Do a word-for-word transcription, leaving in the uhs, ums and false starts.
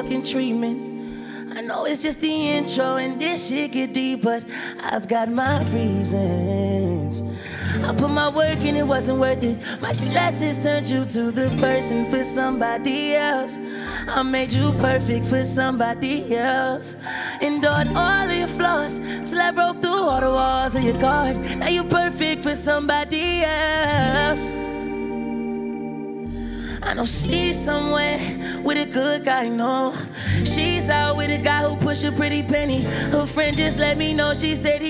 fucking treatment. I know it's just the intro and this shit get deep, but I've got my reasons. I put my work in, it wasn't worth it. My stresses turned you to the person for somebody else. I made you perfect for somebody else. Endured all of your flaws till I broke through all the walls of your guard. Now you're perfect for somebody else. I know she's somewhere with a good guy, no. She's out with a guy who push a pretty penny. Her friend just let me know, she said he